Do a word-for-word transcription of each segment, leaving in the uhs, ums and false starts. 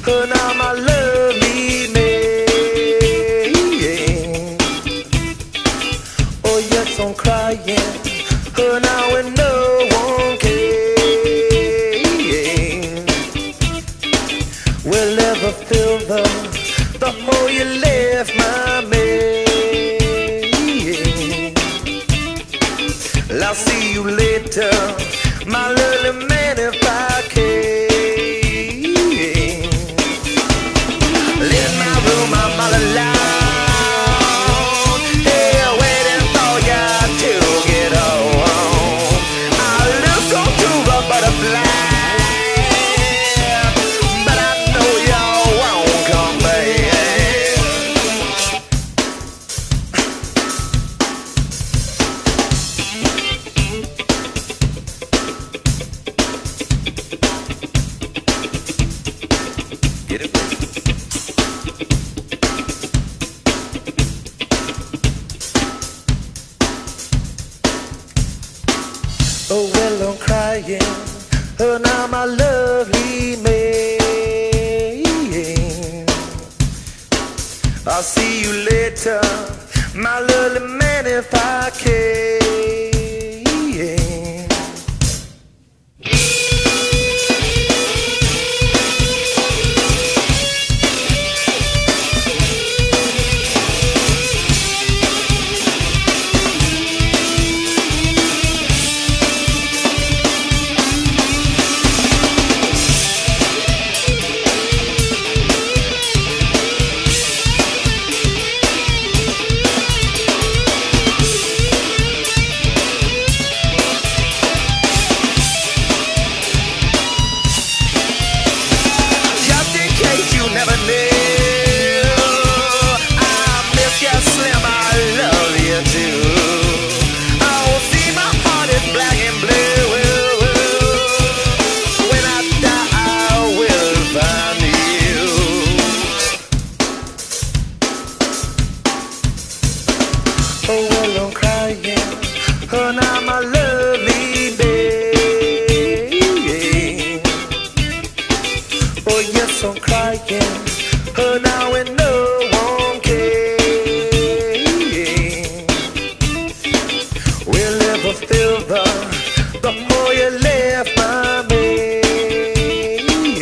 oh now my lovely man. Oh yes, I'm crying, oh now when no one came will ever fill the, the hole you left my man. I'll see you later, my little man, if I can. Leave my room, I'm all alone, here waiting for you to get home. I look so to the butterfly, but I know y'all won't come back. Get it? Oh well, I'm crying, oh now my lovely man. I'll see you later, my lovely man, if I can. Never knew I miss you, Slim, I love you too. Oh, see, my heart is black and blue. When I die, I will find you. Oh, well, I'm crying, oh, now my lovely babe. Oh, yes, I'm crying, oh now when no one came will ever fill the, the hole you left my man.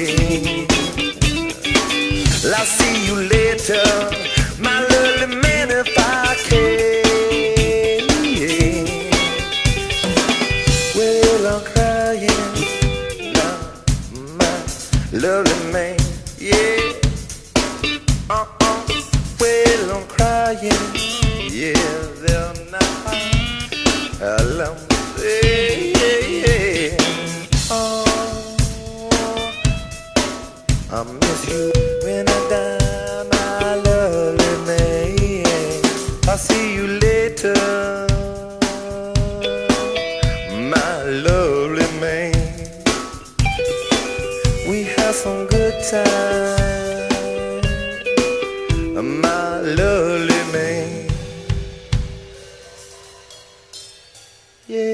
I'll see you later, my lovely man, if I can. Well, I'm crying now, my lovely man, yeah. Uh-uh, well, I'm crying, yeah, they're not alone, yeah, yeah, yeah. Oh, I miss you when I die, my lovely man. I'll see you later, my lovely man. We had some good times, my lovely man. Yeah.